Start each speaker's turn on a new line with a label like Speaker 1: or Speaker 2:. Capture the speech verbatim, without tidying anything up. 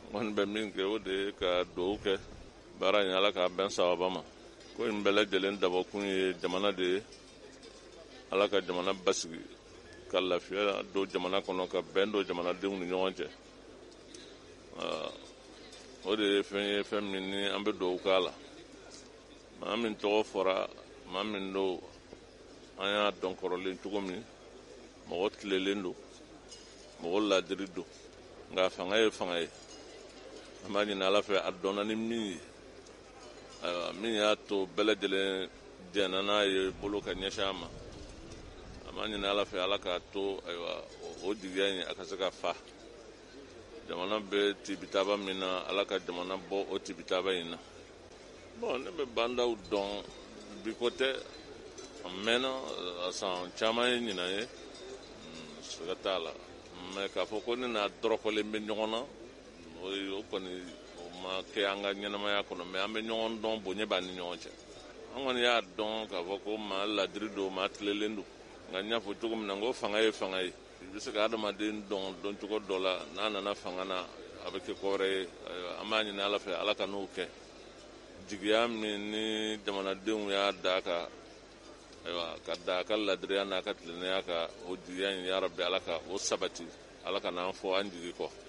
Speaker 1: ŋɔni bɛ min kɛ o de ye ka dugawu kɛ baara in ala k'a bɛn sababa ma ko in bɛɛ lajɛlen dabɔkun ye jamana de ye ala ka jamana basigi ka lafiya don jamana kɔnɔ ka bɛn don jamanadenw ni ɲɔgɔn cɛ o de ye fɛn ye fɛn min ni an bɛ dugawu k'a la maa min tɔgɔ fɔra maa min don an y'a dɔn kɔrɔlen cogo min mɔgɔ tilelen don mɔgɔ ladiri don nka fanga ye fanga ye an b'a ɲini ala fɛ a dɔnna ni min ye ayiwa min y'a to bɛɛ lajɛlen jɛnna n'a ye bolo ka ɲɛsin a ma an b'a ɲini ala fɛ ala k'a to ayiwa o jigiya in a ka se ka fa jamana bɛ tibitaba min na ala ka jamana bɔ o tibitaba in na bon ne bɛ bandaw dɔn bi ko tɛ a mɛnna a san caman ye ɲinan ye siga t'a la mɛ k'a fɔ ko ne n'a dɔrɔkɔlen bɛ ɲɔgɔn na o kɔni o ma kɛ an ka ɲɛnamaya kɔnɔ mɛ an bɛ ɲɔgɔn dɔn bonya b'a ni ɲɔgɔn cɛ an kɔni y'a dɔn k'a fɔ ko maa ladiri don maa tilelen don nka n y'a fɔ cogo min na ko fanga ye fanga ye i bɛ se ka adamaden dɔn dɔncogo dɔ la n'a nana fanga na a bɛ kɛ kɔrɛ ye an b'a ɲini ala fɛ ala ka n'o kɛ jigiya min ni jamanadenw y'a da ka ayiwa ka da a ka ladiriya n'a ka tilennenya ka o jigiya in yarabi ala ka o sabati ala ka n'an fɔ an jigi kɔ